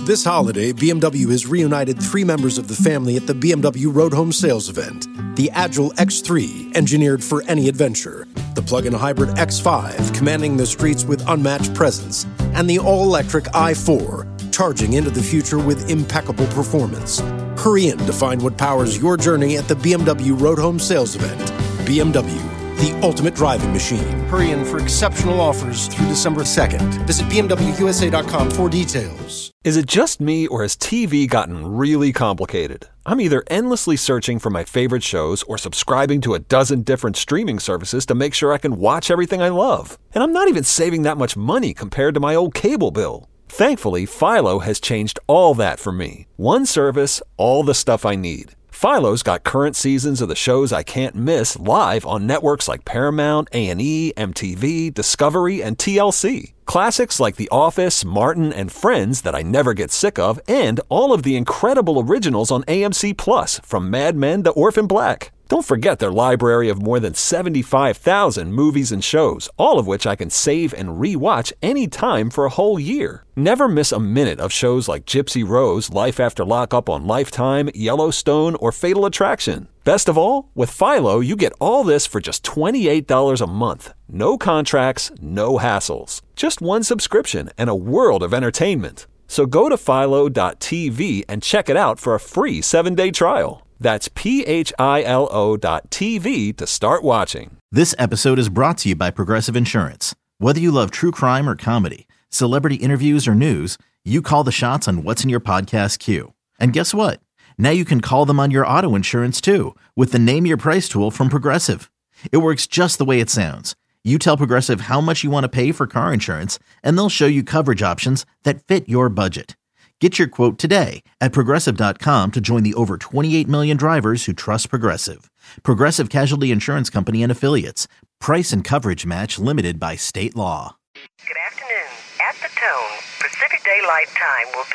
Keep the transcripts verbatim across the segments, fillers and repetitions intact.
This holiday, B M W has reunited three members of the family at the B M W Road Home Sales event. The Agile X three, engineered for any adventure. The plug-in hybrid X five, commanding the streets with unmatched presence. And the all-electric i four, charging into the future with impeccable performance. Hurry in to find what powers your journey at the B M W Road Home Sales event. B M W, the ultimate driving machine. Hurry in for exceptional offers through December second. Visit B M W U S A dot com for details. Is it just me, or has T V gotten really complicated? I'm either endlessly searching for my favorite shows or subscribing to a dozen different streaming services to make sure I can watch everything I love. And I'm not even saving that much money compared to my old cable bill. Thankfully, Philo has changed all that for me. One service, all the stuff I need. Philo's got current seasons of the shows I can't miss live on networks like Paramount, A and E, M T V, Discovery, and T L C. Classics like The Office, Martin, and Friends that I never get sick of, and all of the incredible originals on A M C Plus, from Mad Men to Orphan Black. Don't forget their library of more than seventy-five thousand movies and shows, all of which I can save and re-watch anytime for a whole year. Never miss a minute of shows like Gypsy Rose, Life After Lockup on Lifetime, Yellowstone, or Fatal Attraction. Best of all, with Philo, you get all this for just twenty-eight dollars a month. No contracts, no hassles. Just one subscription and a world of entertainment. So go to philo dot t v and check it out for a free seven-day trial. That's P H I L O dot T V to start watching. This episode is brought to you by Progressive Insurance. Whether you love true crime or comedy, celebrity interviews or news, you call the shots on what's in your podcast queue. And guess what? Now you can call them on your auto insurance too, with the Name Your Price tool from Progressive. It works just the way it sounds. You tell Progressive how much you want to pay for car insurance, and they'll show you coverage options that fit your budget. Get your quote today at Progressive dot com to join the over twenty-eight million drivers who trust Progressive. Progressive Casualty Insurance Company and Affiliates. Price and coverage match limited by state law. Good afternoon. At the tone, Pacific Daylight Time will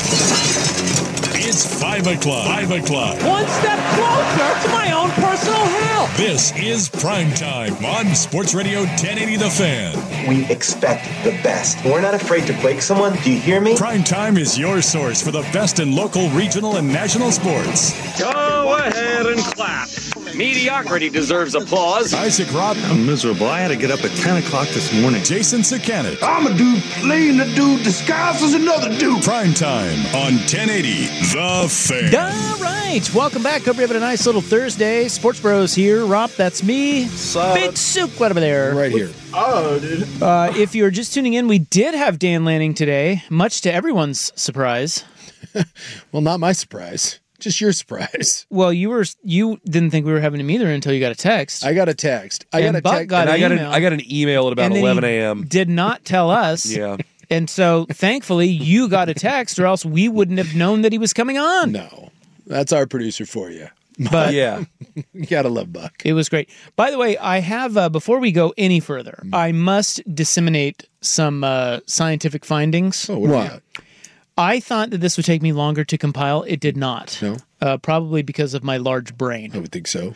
be... It's five o'clock. Five o'clock. One step closer to my own personal hell. This is Prime Time on Sports Radio ten eighty The Fan. We expect the best. We're not afraid to break someone. Do you hear me? Prime Time is your source for the best in local, regional, and national sports. Go ahead and clap. Mediocrity deserves applause. Isaac Robb. I'm miserable. I had to get up at ten o'clock this morning. Jason Sakanet. I'm a dude playing a dude disguised as another dude. Prime Time on ten eighty The Fan. All right. Welcome back. Hope you're having a nice little Thursday. Sports Bros here. Rob, that's me. Sup? Big Soup right over there. Right here. Oh, dude. Uh, if you're just tuning in, we did have Dan Lanning today, much to everyone's surprise. Well, not my surprise. Just your surprise. Well, you were you didn't think we were having him either until you got a text. I got a text. I and got a Buck text. got and an I got email. an I got an email at about and then eleven he a.m. Did not tell us. Yeah. And so, thankfully, you got a text, or else we wouldn't have known that he was coming on. No, that's our producer for you. But yeah, you gotta love Buck. It was great. By the way, I have uh, before we go any further, mm. I must disseminate some uh, scientific findings. Oh, what? what? I thought that this would take me longer to compile. It did not. No. Uh, probably because of my large brain. I would think so.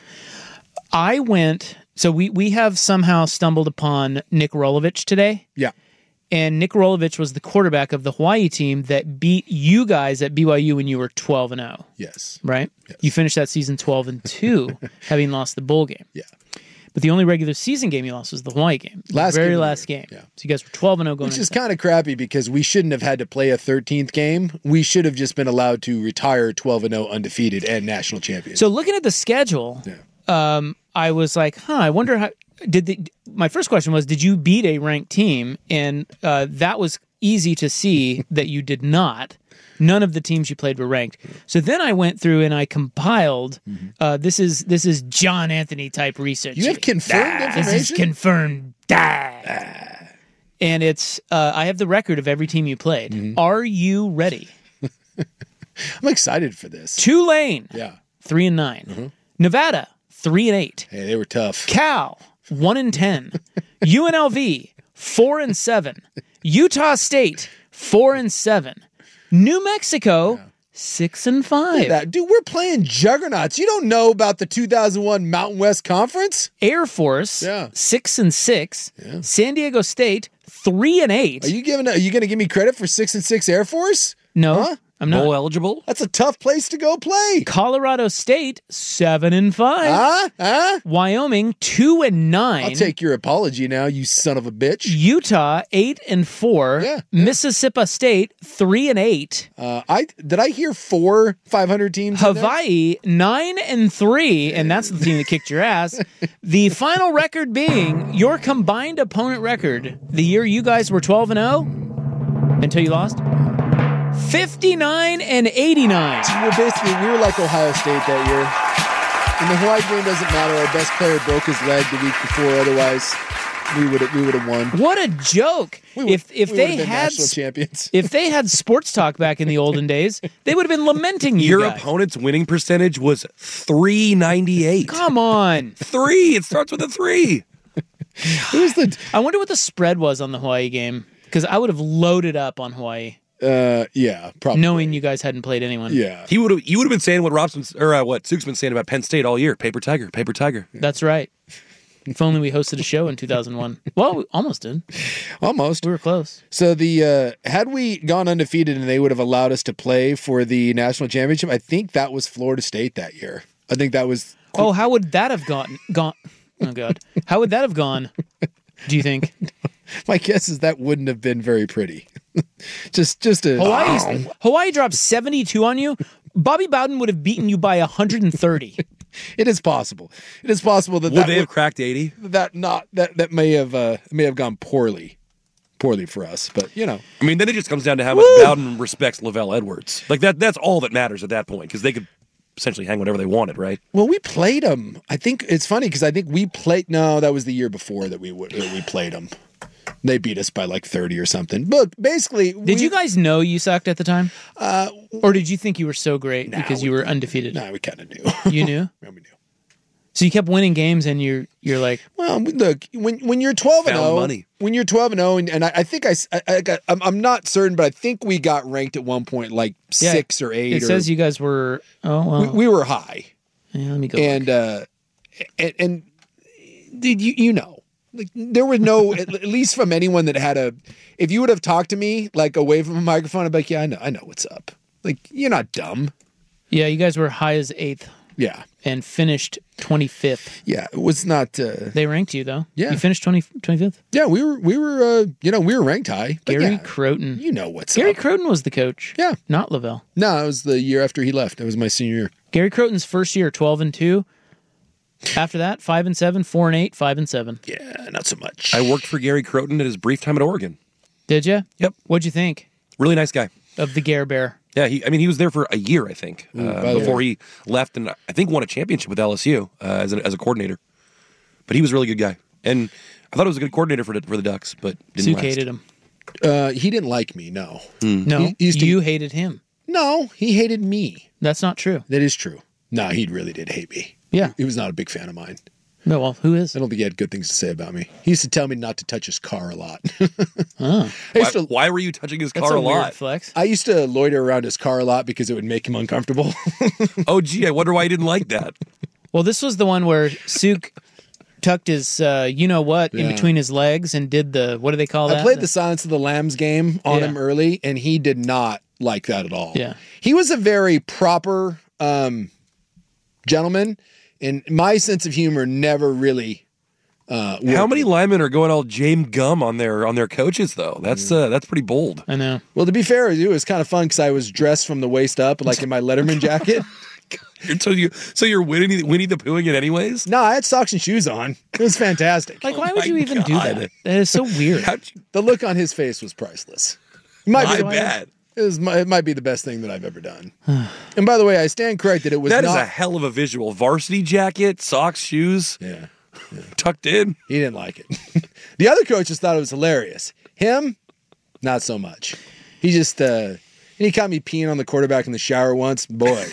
I went. So we we have somehow stumbled upon Nick Rolovich today. Yeah. And Nick Rolovich was the quarterback of the Hawaii team that beat you guys at B Y U when you were twelve and oh. Yes. Right? Yes. You finished that season twelve and two, having lost the bowl game. Yeah. But the only regular season game you lost was the Hawaii game. Last the very game last year. game. Yeah. So you guys were twelve and oh going Which is into kind of crappy because we shouldn't have had to play a thirteenth game. We should have just been allowed to retire twelve and oh undefeated and national champions. So looking at the schedule, yeah. um, I was like, huh, I wonder how did the my first question was, did you beat a ranked team? And uh, that was easy to see that you did not. None of the teams you played were ranked. So then I went through and I compiled. Mm-hmm. Uh, this is this is John Anthony type research. You have confirmed ah, information. This is confirmed. Ah. And it's uh, I have the record of every team you played. Mm-hmm. Are you ready? I'm excited for this. Tulane, yeah, three and nine. Mm-hmm. Nevada, three and eight. Hey, they were tough. Cal, one and ten. U N L V, four and seven. Utah State, four and seven. New Mexico, yeah. six and five. That. Dude, we're playing juggernauts. You don't know about the two thousand one Mountain West Conference? Air Force, yeah. six and six. Yeah. San Diego State, three and eight. Are you giving? Are you going to give me credit for six and six Air Force? No, Huh? I'm not. Bowl eligible? That's a tough place to go play. Colorado State, seven and five. Huh? Huh? Wyoming, two and nine. I'll take your apology now, you son of a bitch. Utah, eight and four. Yeah, Mississippi State, three and eight. Uh, I did I hear four five hundred teams? in there? Hawaii, nine and three, and that's the team that kicked your ass. The final record being your combined opponent record the year you guys were twelve and oh until you lost. fifty-nine and eighty-nine. Well, basically, we were like Ohio State that year. And the Hawaii game doesn't matter. Our best player broke his leg the week before. Otherwise, we would we would have won. What a joke! We would, if if we they would have been had national champions, if they had sports talk back in the olden days, they would have been lamenting you. Your guys. opponent's winning percentage was three ninety-eight. Come on, three. It starts with a three. Who's the? I wonder what the spread was on the Hawaii game because I would have loaded up on Hawaii. Uh, yeah, probably. Knowing you guys hadn't played anyone. Yeah, he would have. You would have been saying what Robson or uh, what Suk's been saying about Penn State all year. Paper tiger, paper tiger. That's right. If only we hosted a show in two thousand one. Well, we almost did. Almost. We were close. So the uh, had we gone undefeated and they would have allowed us to play for the national championship, I think that was Florida State that year. I think that was. Oh, how would that have gone? Gone? Oh God, how would that have gone? Do you think? My guess is that wouldn't have been very pretty. just, just a Hawaii. Hawaii dropped seventy-two on you. Bobby Bowden would have beaten you by one hundred thirty. It is possible. It is possible that would that they would, have cracked eighty? That not that that may have uh, may have gone poorly, poorly for us. But you know, I mean, then it just comes down to how much Woo! Bowden respects Lavelle Edwards. Like that. That's all that matters at that point because they could essentially hang whatever they wanted, right? Well, we played them. I think it's funny because I think we played. No, that was the year before that we would that we played them. They beat us by like thirty or something. But basically, did we, you guys know you sucked at the time, uh, or did you think you were so great nah, because we, you were undefeated? No, nah, we kind of knew. You knew. Yeah, we knew. So you kept winning games, and you're you're like, well, look, when when you're twelve and oh, when you're twelve and oh, and, and I, I think I, I, I got, I'm, I'm not certain, but I think we got ranked at one point like yeah, six or eight. It or, says you guys were. Oh well, we, we were high. Yeah, let me go. And uh, and, and did you you know? Like there was no, at least from anyone that had a, if you would have talked to me like away from a microphone, I'd be like, yeah, I know, I know what's up. Like you're not dumb. Yeah, you guys were high as eighth. Yeah, and finished twenty-fifth. Yeah, it was not. Uh, they ranked you though. Yeah, you finished twenty, twenty-fifth. Yeah, we were we were uh, you know we were ranked high. Gary yeah, Croton. You know what's Gary up. Croton was the coach. Yeah, not Lavelle. No, it was the year after he left. It was my senior year. Gary Croton's first year, twelve and two. After that, five and seven, four and eight, five and seven. Yeah, not so much. I worked for Gary Croton at his brief time at Oregon. Did you? Yep. What'd you think? Really nice guy. Of the Gare Bear. Yeah, he, I mean, he was there for a year, I think, Ooh, uh, before he left, and I think won a championship with L S U uh, as, a, as a coordinator. But he was a really good guy, and I thought he was a good coordinator for the, for the Ducks, but didn't Suk last. hated him. Uh, he didn't like me. No, Hmm. No, He- he used to- you hated him. no, he hated me. That's not true. That is true. No, he really did hate me. Yeah, he was not a big fan of mine. No, well, who is? I don't think he had good things to say about me. He used to tell me not to touch his car a lot. Oh. I Why, used to, why were you touching his That's car a a lot? weird flex. I used to loiter around his car a lot because it would make him uncomfortable. Oh, gee, I wonder why he didn't like that. Well, this was the one where Suk tucked his, uh, you know what, in Yeah. between his legs and did the, what do they call that? I played the Silence of the Lambs game on Yeah. him early, and he did not like that at all. Yeah. He was a very proper um, gentleman, and my sense of humor never really. Uh, How worked. many linemen are going all James Gum on their on their coaches though? That's uh, that's pretty bold. I know. Well, to be fair, it was kind of fun because I was dressed from the waist up, like in my Letterman jacket. You're, so you so you're Winnie Winnie the Poohing it anyways. No, I had socks and shoes on. It was fantastic. Like, why Oh would my you even do God. that? That is so weird. How'd you, The look on his face was priceless. It might I be, bet. It, was, it might be the best thing that I've ever done. And by the way, I stand corrected. It was That is not. a hell of a visual. Varsity jacket, socks, shoes, yeah. tucked in. He didn't like it. The other coaches thought it was hilarious. Him, not so much. He just, uh, he caught me peeing on the quarterback in the shower once. Boy,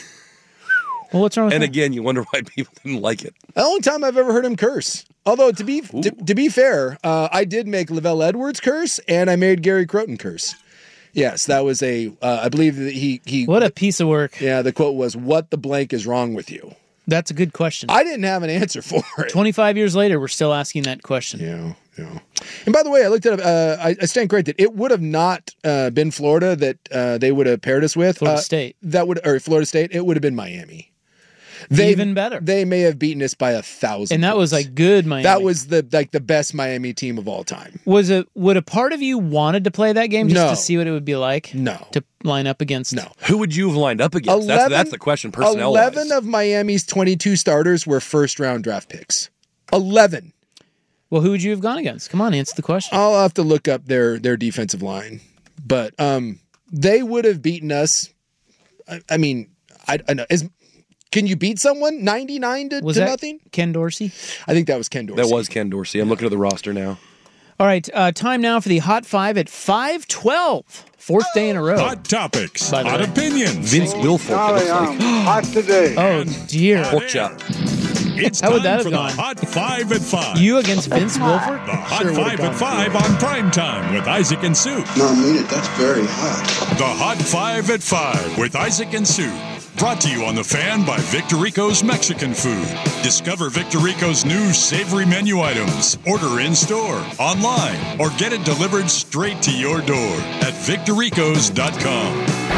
Well, what's wrong with And that? again, you wonder why people didn't like it. the only time I've ever heard him curse. Although to be to, to be fair, uh, I did make Lavelle Edwards curse, and I made Gary Croton curse. Yes, that was a. Uh, I believe that he he. What a piece of work. Yeah, the quote was, "What the blank is wrong with you?" That's a good question. I didn't have an answer for it. twenty-five years later, we're still asking that question. Yeah, Yeah. And by the way, I looked at uh, I, I stand corrected. It would have not uh, been Florida that uh, they would have paired us with. Florida uh, State. That would or Florida State. It would have been Miami. They, Even better. They may have beaten us by a thousand. And that was like good Miami. That was the like the best Miami team of all time. Was it? Would a part of you wanted to play that game just No. to see what it would be like? No. To line up against? No. Who would you have lined up against? that's, that's the question, personnel Eleven of Miami's twenty-two starters were first round draft picks. Eleven. Well, who would you have gone against? Come on, answer the question. I'll have to look up their their defensive line, but um, they would have beaten us. I, I mean, I, I know is. Can you beat someone ninety-nine to, was to that nothing? Ken Dorsey? I think that was Ken Dorsey. That was Ken Dorsey. I'm looking at the roster now. All right, uh, time now for the Hot Five at five twelve. Fourth day in a row. Hot topics, By the hot way. opinions. Vince Wilfork, it looks like. Hot today. Oh, dear. Pork chop. It's How would that time have for gone? the Hot Five at Five. You against Vince Wilfork? The Hot Sure would've Five gone at Five on prime time with Isaac and Sue. No, I mean it. That's very hot. The Hot Five at Five with Isaac and Sue. Brought to you on The Fan by Victorico's Mexican Food. Discover Victorico's new savory menu items. Order in-store, online, or get it delivered straight to your door at victoricos dot com.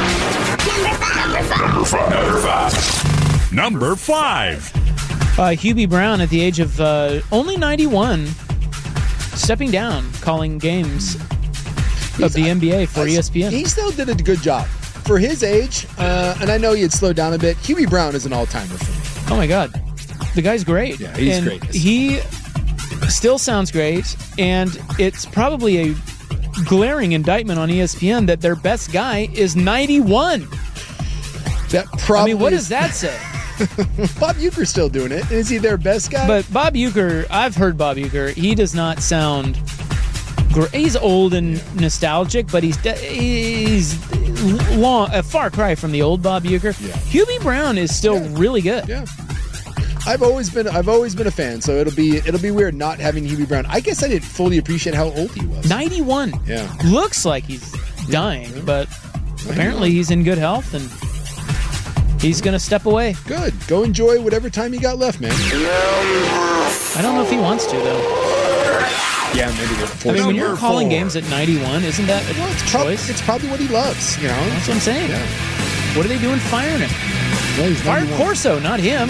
Number five. Number five. Number five. Uh, Hubie Brown, at the age of uh, only ninety-one, stepping down, calling games of the N B A for E S P N. He still did a good job. For his age, uh, and I know he had slowed down a bit, Hubie Brown is an all-timer for me. Oh, my God. The guy's great. Yeah, he's and great. He still sounds great, and it's probably a glaring indictment on E S P N that their best guy is ninety-one. That probably I mean, what is- does that say? Bob Uecker's still doing it. Is he their best guy? But Bob Uecker, I've heard Bob Uecker, he does not sound great. He's old and nostalgic, but he's he's long, a far cry from the old Bob Uecker. Yeah. Hubie Brown is still Yeah. really good. Yeah. I've always been I've always been a fan, so it'll be it'll be weird not having Hubie Brown. I guess I didn't fully appreciate how old he was. ninety-one. Yeah. Looks like he's dying, but apparently he's in good health and he's going to step away. Good. Go enjoy whatever time you got left, man. I don't know if he wants to, though. Yeah, maybe they're I forced. mean, when you're Number calling four. games at ninety-one, isn't that a Well, it's, prob- choice? it's probably what he loves, you know? That's what I'm saying. Yeah. What are they doing firing him? Well, he's Fire ninety-one. Corso, not him.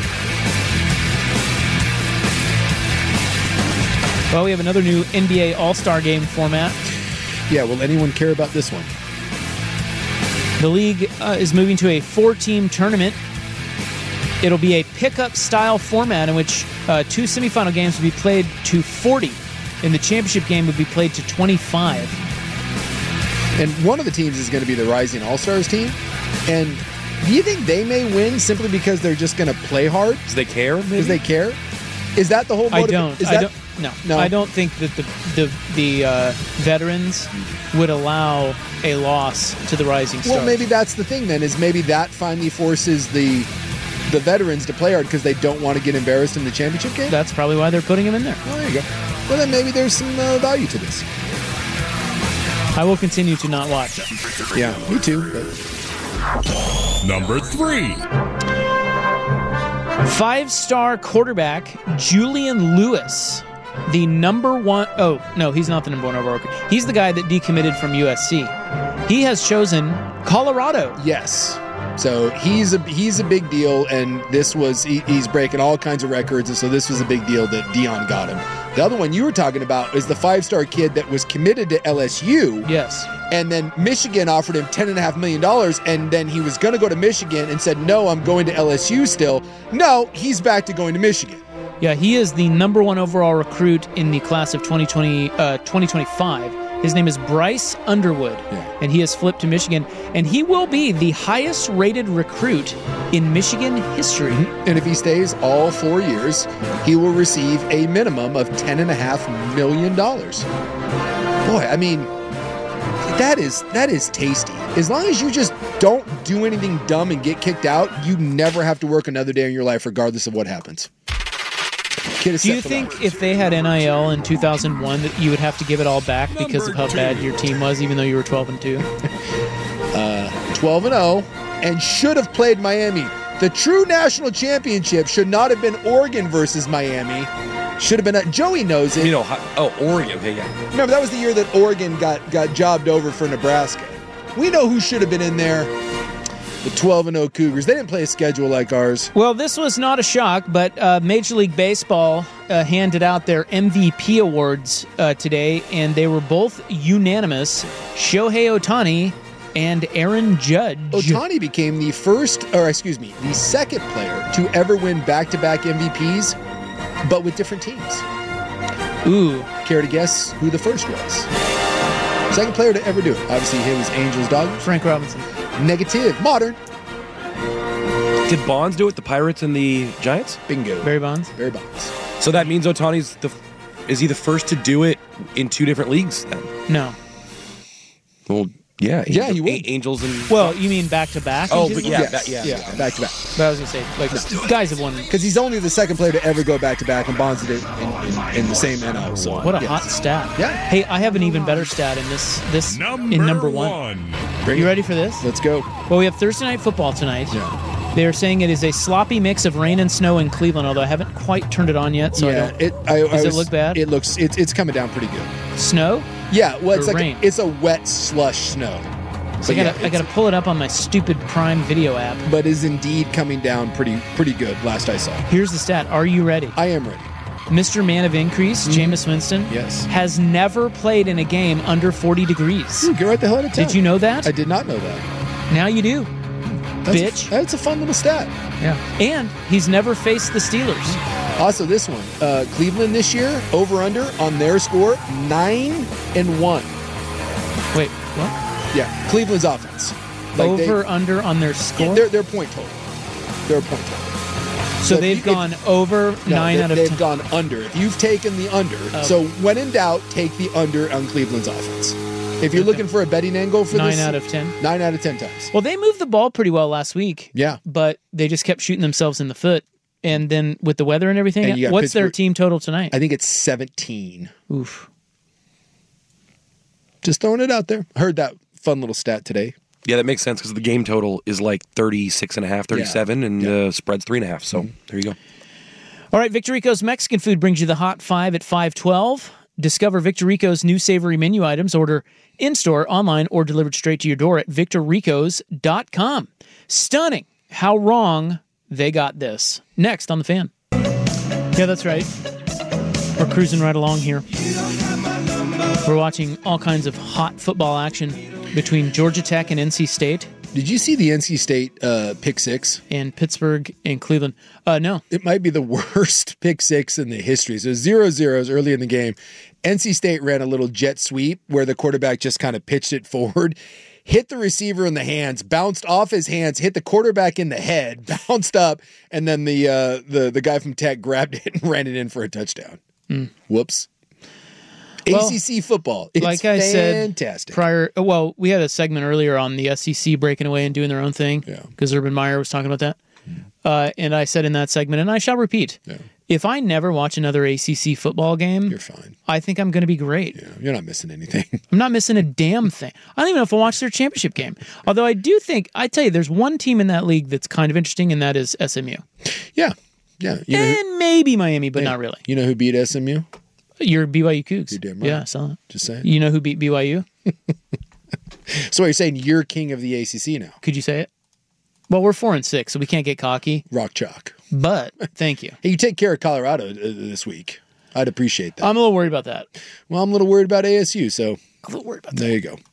Well, we have another new N B A All-Star Game format. Yeah, will anyone care about this one? The league uh, is moving to a four-team tournament. It'll be a pickup style format in which uh, two semifinal games will be played to forty, and the championship game will be played to twenty-five. And one of the teams is going to be the Rising All-Stars team. And do you think they may win simply because they're just going to play hard? Does they care? Maybe? Because they care? Is that the whole I motiv- don't. Is I that- don't. No, No. I don't think that the the the uh, veterans would allow a loss to the Rising Stars. Well, maybe that's the thing then, is maybe that finally forces the the veterans to play hard because they don't want to get embarrassed in the championship game? That's probably why they're putting him in there. Well, there you go. Well, then maybe there's some uh, value to this. I will continue to not watch. Yeah, me too. But Number three. Five-star quarterback Julian Lewis, the number one. Oh no, he's not the number one overall. He's the guy that decommitted from U S C. He has chosen Colorado. yes. So he's a he's a big deal, and this was he, he's breaking all kinds of records, and so this was a big deal that Dion got him. The other one you were talking about is the five-star kid that was committed to L S U. Yes. And then Michigan offered him ten point five million dollars, and then he was going to go to Michigan and said, no, I'm going to L S U still. No, he's back to going to Michigan. Yeah, he is the number one overall recruit in the class of twenty twenty, uh, twenty twenty-five. His name is Bryce Underwood, Yeah. and he has flipped to Michigan, and he will be the highest-rated recruit in Michigan history. And if he stays all four years, he will receive a minimum of ten point five million dollars. Boy, I mean, that is that is tasty. As long as you just don't do anything dumb and get kicked out, you never have to work another day in your life, regardless of what happens. Kid is Do you set for think life. if they had N I L in two thousand one that you would have to give it all back because of how bad your team was, even though you were twelve and two? twelve and oh and should have played Miami? The true national championship should not have been Oregon versus Miami. Should have been at Joey knows it. You know, oh, Oregon. Okay, yeah. Remember, that was the year that Oregon got, got jobbed over for Nebraska. We know who should have been in there. The twelve and oh Cougars. They didn't play a schedule like ours. Well, this was not a shock, but uh, Major League Baseball uh, handed out their M V P awards uh, today, and they were both unanimous. Shohei Ohtani and Aaron Judge. Ohtani became the first, or excuse me, the second player to ever win back-to-back M V Ps, but with different teams. Ooh. Care to guess who the first was? Second player to ever do it. Obviously, he was Angels dog. Frank Robinson. Negative. Modern. Did Bonds do it? The Pirates and the Giants? Bingo. Barry Bonds. Barry Bonds. So that means Ohtani's the. Is he the first to do it in two different leagues then? No. Well, yeah. Yeah, Angel, you would. A- Angels and. Well, you mean back to back? Oh, but yeah, Yes. that, yeah, yeah, yeah. back to back. But I was gonna say, like, no. guys have won. Because he's only the second player to ever go back to back, and Bonds did it in, in, in the same N O. So What a yes. hot stat! Yeah. Hey, I have an even better stat in this. This Number in number one. one. Bring You it. ready for this? Let's go. Well, we have Thursday night football tonight. Yeah. They're saying it is a sloppy mix of rain and snow in Cleveland, although I haven't quite turned it on yet. So I yeah. don't. It. I, Does I it was- look bad? It looks. It, it's coming down pretty good. Snow? Yeah. Well, it's Or like rain? A, it's a wet slush snow. So I But gotta, yeah, I gotta pull it up on my stupid Prime Video app. but is indeed coming down pretty pretty good. Last I saw. Here's the stat. Are you ready? I am ready. Mister Man of Increase, Mm-hmm. Jameis Winston, Yes. has never played in a game under forty degrees. Ooh, get right the hell out of town. Did you know that? I did not know that. Now you do. That's Bitch. A, that's a fun little stat. Yeah. And he's never faced the Steelers. Also, this one, uh, Cleveland this year, over under on their score, nine and one. Wait, what? Yeah, Cleveland's offense. Like they- Over under on their score? Their their point total. Their point total. So if they've you- gone if- over No, nine they, out of they've ten. gone under. If you've taken the under, Oh. so when in doubt, take the under on Cleveland's offense. If you're Okay. looking for a betting angle for Nine this, out of ten. nine out of ten times. Well, they moved the ball pretty well last week. Yeah. But they just kept shooting themselves in the foot. And then with the weather and everything, And you got what's their Pittsburgh- team total tonight? I think it's seventeen. Oof. Just throwing it out there. Heard that fun little stat today. Yeah, that makes sense because the game total is like thirty-six and a half, thirty-seven, and Yeah. uh, spread's three and a half. So there you go. All right, Victor Rico's Mexican Food brings you the Hot Five at five twelve. Discover Victor Rico's new savory menu items. Order in-store, online, or delivered straight to your door at victor ricos dot com. Stunning how wrong they got this. Next on The Fan. Yeah, that's right. We're cruising right along here. We're watching all kinds of hot football action between Georgia Tech and N C State. Did you see the N C State uh, pick six? And Pittsburgh and Cleveland. Uh, no. It might be the worst pick six in the history. So zero zeros early in the game. N C State ran a little jet sweep where the quarterback just kind of pitched it forward, hit the receiver in the hands, bounced off his hands, hit the quarterback in the head, bounced up, and then the uh, the the guy from Tech grabbed it and ran it in for a touchdown. Mm. Whoops. Well, A C C football. It's like I fantastic. said prior, well, we had a segment earlier on the S E C breaking away and doing their own thing because Urban Meyer was talking about that. Uh, and I said in that segment, and I shall repeat, Yeah. if I never watch another A C C football game, You're fine. I think I'm going to be great. Yeah, you're not missing anything. I'm not missing a damn thing. I don't even know if I'll watch their championship game. Although I do think, I tell you, there's one team in that league that's kind of interesting, and that is S M U. Yeah. Yeah. You know, who, And maybe Miami, but not really. you know who beat S M U? You're B Y U Cougs. You're damn right. Yeah, I saw that. Just saying. You know who beat B Y U? So you're saying you're king of the A C C now? Could you say it? Well, we're four and six, so we can't get cocky. Rock chalk. But thank you. Hey, you take care of Colorado uh, this week. I'd appreciate that. I'm a little worried about that. Well, I'm a little worried about A S U, so A little worried about there you go.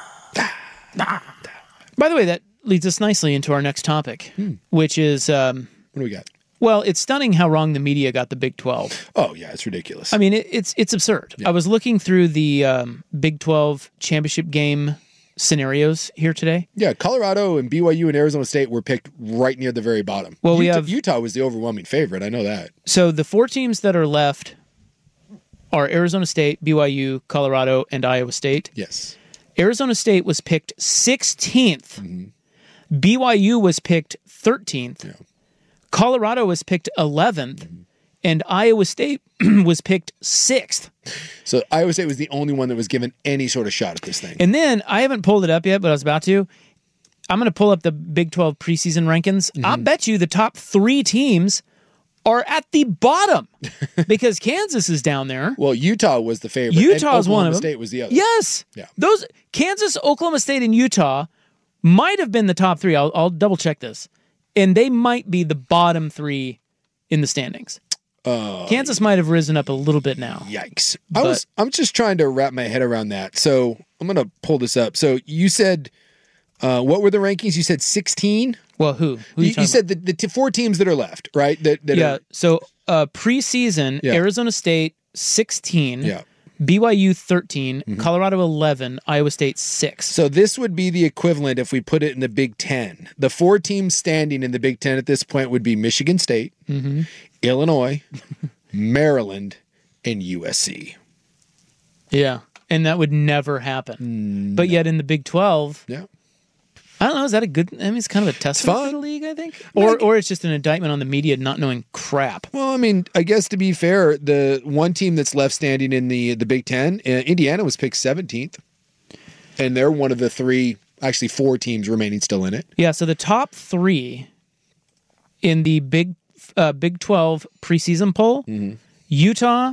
By the way, that leads us nicely into our next topic, which is, um, What do we got? well, it's stunning how wrong the media got the Big twelve. Oh, yeah, it's ridiculous. I mean, it, it's it's absurd. I was looking through the um, Big twelve championship game scenarios here today. Yeah, Colorado and B Y U and Arizona State were picked right near the very bottom. Well, we Utah, have- Utah was the overwhelming favorite. I know that. So the four teams that are left are Arizona State, B Y U, Colorado, and Iowa State. Yes. Arizona State was picked sixteenth. B Y U was picked thirteenth. Yeah. Colorado was picked eleventh. And Iowa State was picked sixth. So Iowa State was the only one that was given any sort of shot at this thing. And then, I haven't pulled it up yet, but I was about to. I'm going to pull up the Big twelve preseason rankings. I'll bet you the top three teams are at the bottom because Kansas is down there. Well, Utah was the favorite. Utah and is one of them. Oklahoma State was the other. Yes. Yeah. Those Kansas, Oklahoma State, and Utah might have been the top three. I'll, I'll double check this. And they might be the bottom three in the standings. Uh, Kansas might have risen up a little bit now. Yikes. I was I'm just trying to wrap my head around that. So I'm going to pull this up. So you said, uh, what were the rankings? You said sixteen? Well, who? who you, you, you said the, the t- four teams that are left, right? That, that yeah. Are, so uh, preseason, Yeah. Arizona State sixteen, Yeah. B Y U thirteen, Mhm. Colorado eleven, Iowa State six. So this would be the equivalent if we put it in the Big Ten. The four teams standing in the Big Ten at this point would be Michigan State, Mhm. Illinois, Maryland, and U S C. Yeah, and that would never happen. But yet in the Big twelve, yeah. I don't know. Is that a good? I mean, it's kind of a testament to the league, I think, or or it's just an indictment on the media not knowing crap. Well, I mean, I guess to be fair, the one team that's left standing in the the Big Ten, uh, Indiana was picked seventeenth, and they're one of the three, actually four teams remaining still in it. Yeah. So the top three in the Big uh, Big twelve preseason poll: Utah,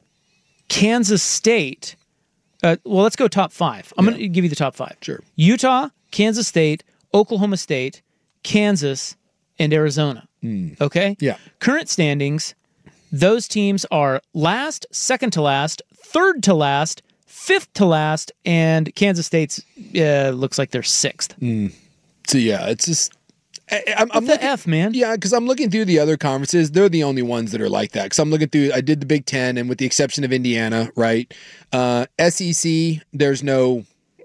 Kansas State. Uh, well, let's go top five. I'm going to give you the top five. Sure. Utah, Kansas State, Oklahoma State, Kansas, and Arizona. Okay? Yeah. Current standings, those teams are last, second to last, third to last, fifth to last, and Kansas State's uh, looks like they're sixth. Mm. So, yeah, it's just... I, I'm, I'm the looking, F, man? Yeah, because I'm looking through the other conferences. They're the only ones that are like that. Because I'm looking through, I did the Big Ten, and with the exception of Indiana, right? Uh, S E C, there's no...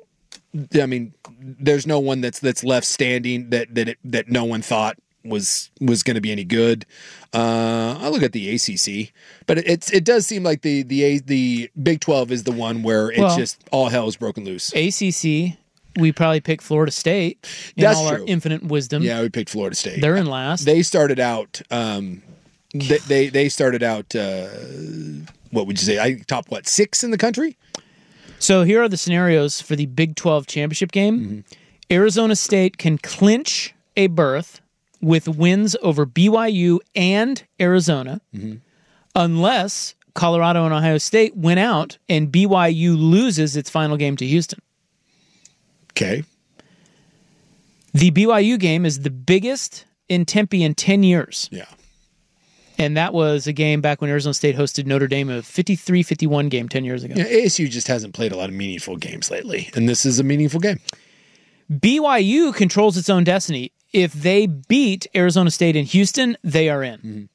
I mean, there's no one that's that's left standing that that it, that no one thought was was going to be any good. Uh, I look at the A C C, but it, it's it does seem like the the the Big twelve is the one where it's Well, just all hell is broken loose. A C C, we probably pick Florida State in That's all true. our infinite wisdom. Yeah, we picked Florida State. They're in last. They started out. Um, they, they they started out. Uh, what would you say? I top what six in the country. So here are the scenarios for the Big twelve championship game. Mm-hmm. Arizona State can clinch a berth with wins over B Y U and Arizona, Mm-hmm. unless Colorado and Ohio State win out and B Y U loses its final game to Houston. Okay. The B Y U game is the biggest in Tempe in ten years. Yeah. And that was a game back when Arizona State hosted Notre Dame, a fifty-three fifty-one game ten years ago. Yeah, A S U just hasn't played a lot of meaningful games lately, and this is a meaningful game. B Y U controls its own destiny. If they beat Arizona State and Houston, they are in. Mm-hmm.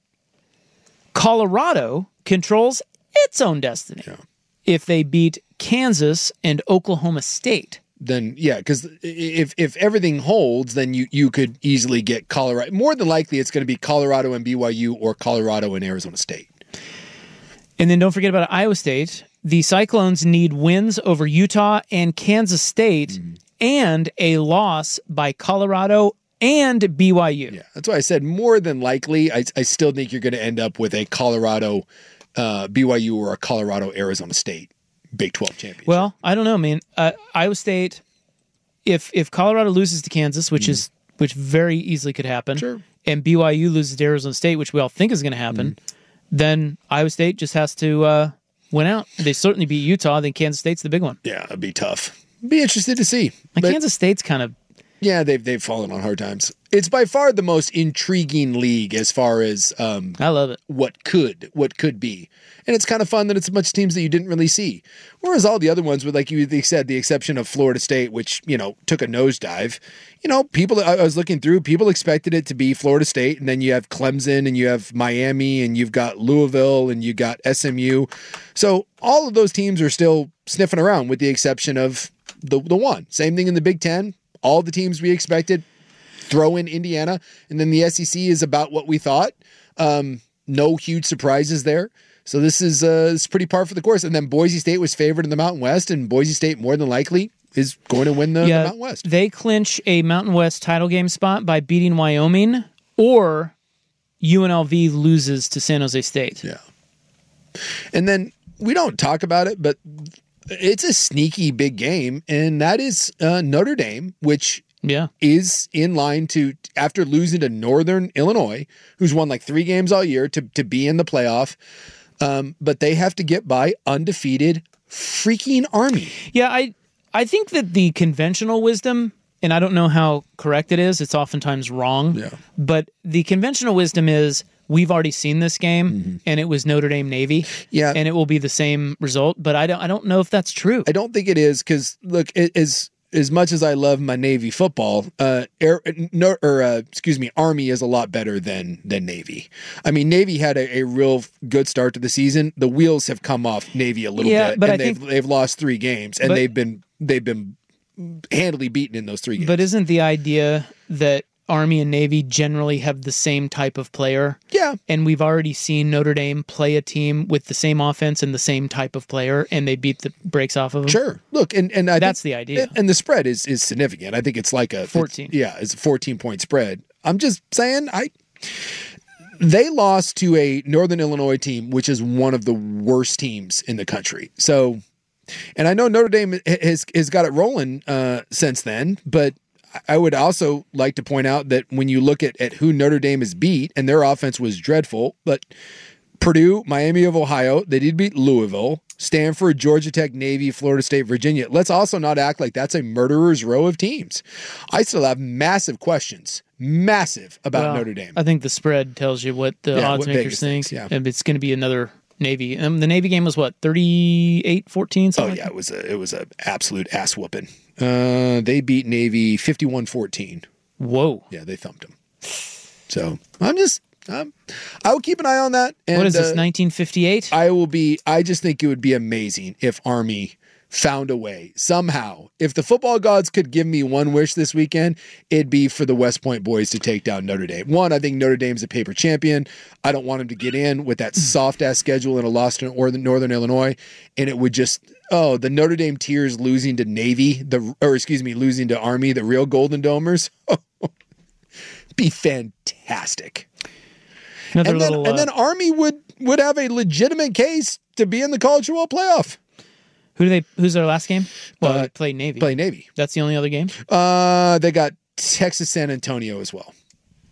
Colorado controls its own destiny. Yeah. If they beat Kansas and Oklahoma State. Then yeah, because if if everything holds, then you you could easily get Colorado. More than likely, it's going to be Colorado and B Y U or Colorado and Arizona State. And then don't forget about Iowa State. The Cyclones need wins over Utah and Kansas State Mm-hmm. and a loss by Colorado and B Y U. Yeah, that's why I said more than likely. I I still think you're going to end up with a Colorado uh, B Y U or a Colorado Arizona State Big twelve championship. Well, I don't know, man. Uh, Iowa State, if if Colorado loses to Kansas, which Mm-hmm. is which very easily could happen, Sure. and B Y U loses to Arizona State, which we all think is going to happen, Mm-hmm. then Iowa State just has to uh, win out. They certainly beat Utah. Then Kansas State's the big one. Yeah, it'd be tough. Be interested to see. Like But- Kansas State's kind of Yeah, they've they've fallen on hard times. It's by far the most intriguing league as far as um, I love it. What could what could be, and it's kind of fun that it's a bunch of teams that you didn't really see. Whereas all the other ones, with like you said, the exception of Florida State, which you know took a nosedive. You know, people I was looking through, people expected it to be Florida State, and then you have Clemson, and you have Miami, and you've got Louisville, and you got S M U. So all of those teams are still sniffing around, with the exception of the the one. Same thing in the Big Ten. All the teams we expected, throw in Indiana, and then the S E C is about what we thought. Um, no huge surprises there. So this is uh, it's pretty par for the course. And then Boise State was favored in the Mountain West, and Boise State more than likely is going to win the, yeah, the Mountain West. They clinch a Mountain West title game spot by beating Wyoming, or U N L V loses to San Jose State. Yeah. And then we don't talk about it, but it's a sneaky big game, and that is uh, Notre Dame, which yeah. is in line to, after losing to Northern Illinois, who's won like three games all year, to, to be in the playoff. Um, but they have to get by undefeated freaking Army. Yeah, I I think that the conventional wisdom, and I don't know how correct it is, it's oftentimes wrong, Yeah. but the conventional wisdom is we've already seen this game, Mm-hmm. and it was Notre Dame Navy, Yeah. and it will be the same result, but I don't I don't know if that's true. I don't think it is, because look, it is. As much as I love my Navy football, uh, air, no, or uh, excuse me, Army is a lot better than than Navy. I mean, Navy had a, a real good start to the season. The wheels have come off Navy a little Yeah, bit, but and I they've think- they've lost three games, and but- they've been they've been handily beaten in those three games. But isn't the idea that Army and Navy generally have the same type of player? Yeah. And we've already seen Notre Dame play a team with the same offense and the same type of player, and they beat the brakes off of them. Sure. Look, and, and I That's think, the idea. And, and the spread is is significant. I think it's like a fourteen. Yeah, it's a fourteen point spread. I'm just saying, I they lost to a Northern Illinois team, which is one of the worst teams in the country. So, and I know Notre Dame has has got it rolling uh, since then, but I would also like to point out that when you look at, at who Notre Dame has beat, and their offense was dreadful, but Purdue, Miami of Ohio, they did beat Louisville, Stanford, Georgia Tech, Navy, Florida State, Virginia. Let's also not act like that's a murderer's row of teams. I still have massive questions, massive about Well, Notre Dame. I think the spread tells you what the Yeah, odds what makers Vegas think. thinks, yeah. And it's going to be another Navy. Um, the Navy game was what, thirty-eight fourteen? Oh yeah, it was a it was a absolute ass whooping. Uh, they beat Navy fifty-one fourteen. Whoa. Yeah, they thumped them. So I'm just um, I will keep an eye on that. And, What is this, uh, nineteen fifty-eight? I will be. I just think it would be amazing if Army found a way somehow. If the football gods could give me one wish this weekend, it'd be for the West Point boys to take down Notre Dame. One, I think Notre Dame's a paper champion. I don't want them to get in with that soft ass schedule in a loss to Northern Northern Illinois, and it would just oh the Notre Dame Tears losing to Navy, the or excuse me losing to Army, the real Golden Domers. Be fantastic. Another and then, little, and uh, then Army would would have a legitimate case to be in the College Football Playoff. Who do they? Who's their last game? Well, Uh, they played Navy. Play Navy. That's the only other game. Uh, they got Texas San Antonio as well.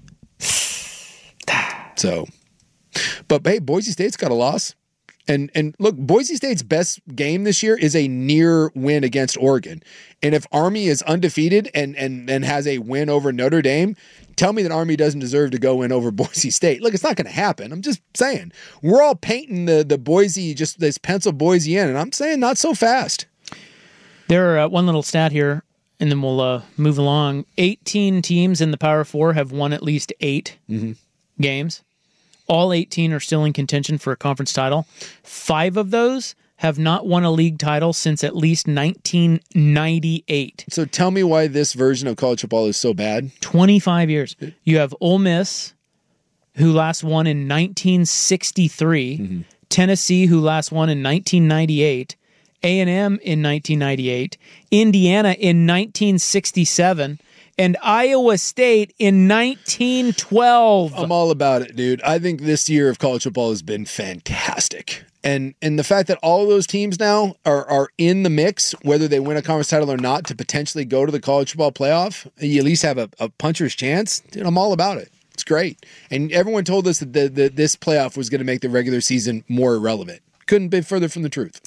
So, but hey, Boise State's got a loss. And and look, Boise State's best game this year is a near win against Oregon. And if Army is undefeated and and and has a win over Notre Dame, tell me that Army doesn't deserve to go in over Boise State. Look, it's not going to happen. I'm just saying. We're all painting the the Boise, just this pencil Boise in, and I'm saying not so fast. There are uh, one little stat here, and then we'll uh, move along. eighteen teams in the Power Four have won at least eight Mm-hmm. games. All eighteen are still in contention for a conference title. Five of those have not won a league title since at least nineteen ninety-eight. So tell me why this version of college football is so bad. twenty-five years. You have Ole Miss, who last won in nineteen sixty-three, Mm-hmm. Tennessee, who last won in nineteen ninety-eight, A and M in nineteen ninety-eight, Indiana in nineteen sixty-seven, and Iowa State in nineteen twelve. I'm all about it, dude. I think this year of college football has been fantastic. And and the fact that all of those teams now are are in the mix, whether they win a conference title or not, to potentially go to the college football playoff, you at least have a, a puncher's chance. Dude, I'm all about it. It's great. And everyone told us that the, the, this playoff was going to make the regular season more irrelevant. Couldn't be further from the truth.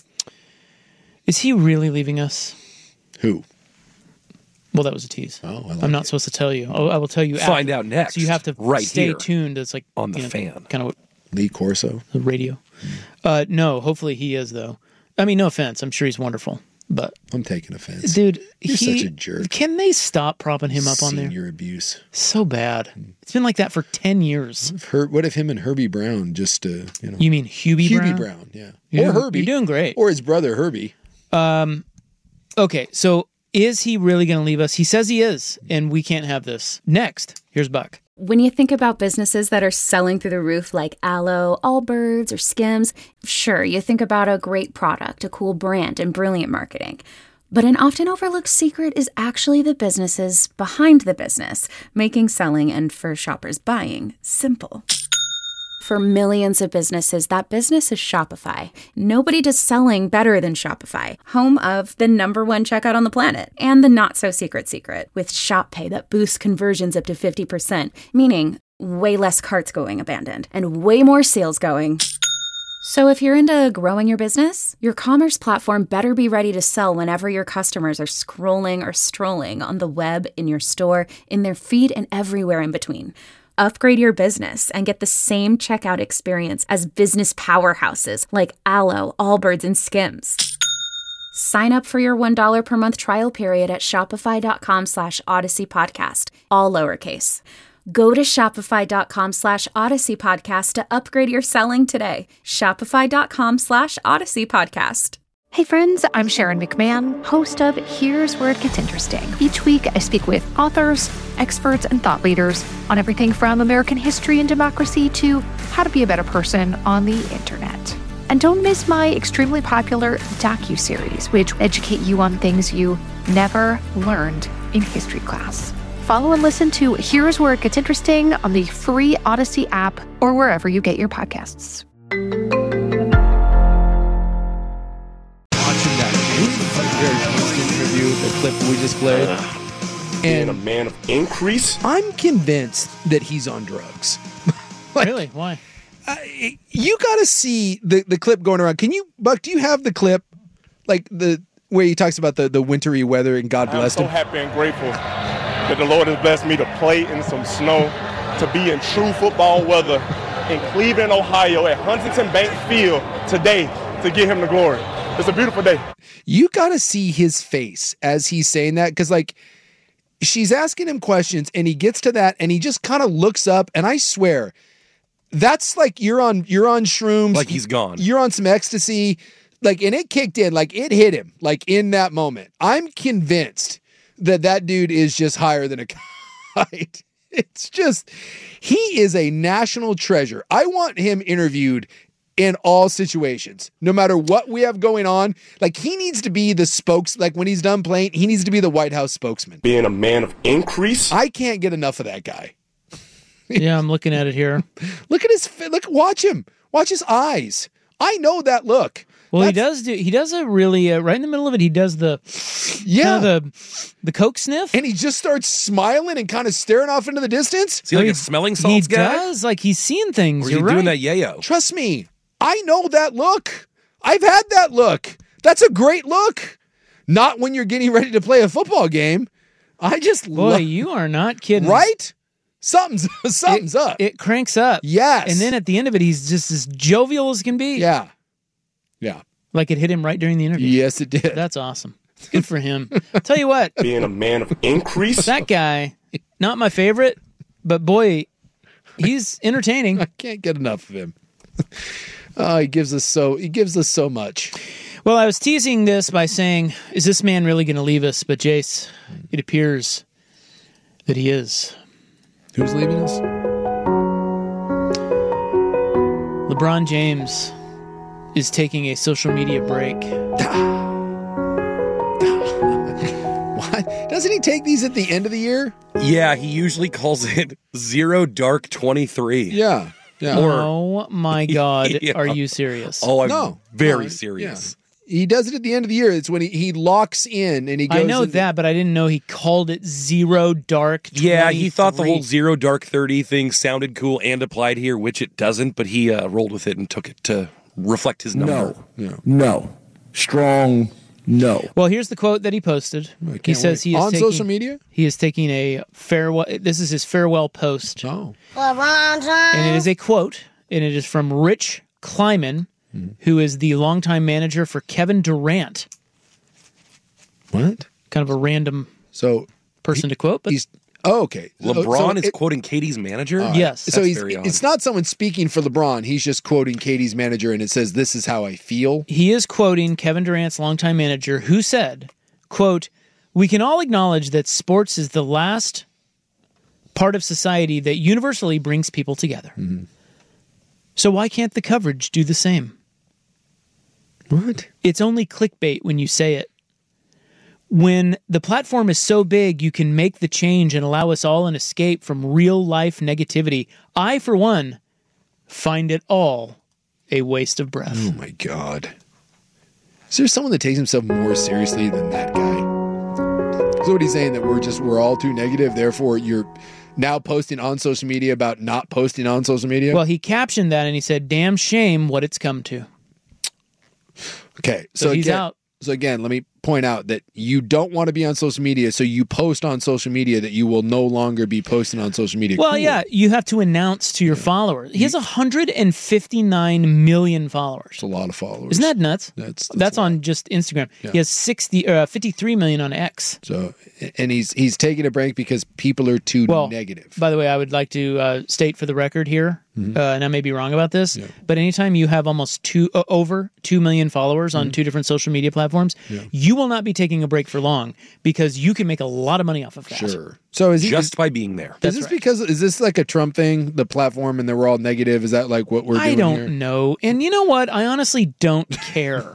Is he really leaving us? Who? Well, that was a tease. Oh, I like I'm not it. supposed to tell you. I I will tell you Find after. out next, So you have to right stay here tuned. It's like on The you know, Fan. kind of Lee Corso. the radio. Uh, no, hopefully he is though. I mean, no offense. I'm sure he's wonderful, but I'm taking offense. dude, You're he, such a jerk. Can they stop propping him up on there? Senior abuse. So bad. It's been like that for ten years. Her, what if him and Herbie Brown just, uh, you know. You mean Hubie, Hubie Brown? Brown, yeah. You're or doing- Herbie. You're doing great. Or his brother, Herbie. Um, okay, so is he really going to leave us? He says he is, and we can't have this. Next, here's Buck. When you think about businesses that are selling through the roof like Aloe, Allbirds, or Skims, sure, you think about a great product, a cool brand, and brilliant marketing. But an often overlooked secret is actually the businesses behind the business, making selling and for shoppers buying simple. For millions of businesses, that business is Shopify. Nobody does selling better than Shopify, home of the number one checkout on the planet and the not-so-secret secret with Shop Pay that boosts conversions up to fifty percent, meaning way less carts going abandoned and way more sales going. So if you're into growing your business, your commerce platform better be ready to sell whenever your customers are scrolling or strolling on the web, in your store, in their feed, and everywhere in between. Upgrade your business and get the same checkout experience as business powerhouses like Alo, Allbirds, and Skims. Sign up for your one dollar per month trial period at shopify.com slash Odyssey Podcast, all lowercase. Go to shopify.com slash Odyssey Podcast to upgrade your selling today. Shopify.com slash Odyssey Podcast. Hey friends, I'm Sharon McMahon, host of Here's Where It Gets Interesting. Each week, I speak with authors, experts, and thought leaders on everything from American history and democracy to how to be a better person on the internet. And don't miss my extremely popular docuseries, which educate you on things you never learned in history class. Follow and listen to Here's Where It Gets Interesting on the free Odyssey app or wherever you get your podcasts. Interview, the clip we just played. Uh, and a man of increase. I'm convinced that he's on drugs. Like, really? Why? Uh, you got to see the, the clip going around. Can you, Buck? Do you have the clip, like the where he talks about the, the wintry weather and God bless him? I'm so happy and grateful that the Lord has blessed me to play in some snow, to be in true football weather in Cleveland, Ohio, at Huntington Bank Field today to give Him the glory. It's a beautiful day. You got to see his face as he's saying that, because like she's asking him questions and he gets to that and he just kind of looks up, and I swear that's like you're on you're on shrooms, like he's gone. You're on some ecstasy, like, and it kicked in, like it hit him, like in that moment. I'm convinced that that dude is just higher than a kite. It's just, he is a national treasure. I want him interviewed in all situations, no matter what we have going on. Like, he needs to be the spokes, like when he's done playing, he needs to be the White House spokesman. Being a man of increase. I can't get enough of that guy. Yeah, I'm looking at it here. Look at his, look, watch him. Watch his eyes. I know that look. Well, That's, he does do, he does a really, uh, right in the middle of it, he does the, yeah, kind of the, the Coke sniff. And he just starts smiling and kind of staring off into the distance. Is he like a smelling salts he guy? He does, like he's seeing things. Or is You're he right. doing that yayo? Trust me. I know that look. I've had that look. That's a great look. Not when you're getting ready to play a football game. I just Boy, lo- you are not kidding. Right? Something's something's it, up. It cranks up. Yes. And then at the end of it, he's just as jovial as can be. Yeah. Yeah. Like it hit him right during the interview. Yes, it did. That's awesome. Good for him. Tell you what. Being a man of increase. That guy, not my favorite, but boy, he's entertaining. I can't get enough of him. Oh, he gives us so he gives us so much. Well, I was teasing this by saying, is this man really going to leave us? But Jace, it appears that he is. Who's leaving us? LeBron James is taking a social media break. What? Doesn't he take these at the end of the year? Yeah, he usually calls it Zero Dark twenty-three. Yeah. Yeah. Or, oh my God, yeah. Are you serious? Oh, I'm no, very no, serious. Yeah. He does it at the end of the year. It's when he, he locks in and he goes. I know into, that, but I didn't know he called it Zero Dark twenty-three. Yeah, he thought the whole Zero Dark thirty thing sounded cool and applied here, which it doesn't, but he uh, rolled with it and took it to reflect his number. No. Yeah. No. Strong no. Well, here's the quote that he posted. He says wait. he is on taking, social media. He is taking a farewell. This is his farewell post. Oh. And it is a quote, and it is from Rich Kleiman, hmm. who is the longtime manager for Kevin Durant. What? Kind of a random so person he, to quote, but he's oh, okay. LeBron so is it, quoting Katie's manager? Right. Yes. So he's, very odd. It's not someone speaking for LeBron. He's just quoting Katie's manager, and it says, "This is how I feel." He is quoting Kevin Durant's longtime manager, who said, quote, "We can all acknowledge that sports is the last part of society that universally brings people together. Mm-hmm. So why can't the coverage do the same?" What? It's only clickbait when you say it. When the platform is so big, you can make the change and allow us all an escape from real-life negativity. I, for one, find it all a waste of breath. Oh my God. Is there someone that takes himself more seriously than that guy? So what he's saying that we're just, we're all too negative, therefore you're now posting on social media about not posting on social media? Well, he captioned that and he said, damn shame what it's come to. Okay. So, So he's again, out. So again, let me point out that you don't want to be on social media, so you post on social media that you will no longer be posting on social media. Well, Cool. yeah, you have to announce to your followers. He has one hundred fifty-nine million followers. It's a lot of followers. Isn't that nuts? That's that's, that's on just Instagram. Yeah. He has sixty, uh, fifty-three million on X. So, and he's he's taking a break because people are too Well, negative. By the way, I would like to uh, state for the record here, Mhm. uh, and I may be wrong about this, but anytime you have almost two uh, over two million followers on Mhm. two different social media platforms, Yeah. you will not be taking a break for long because you can make a lot of money off of that. Sure. So is he just by being there? Is this because is this like a Trump thing, the platform, and they were all negative? Is that like what we're I doing don't here? know. And you know what? I honestly don't care.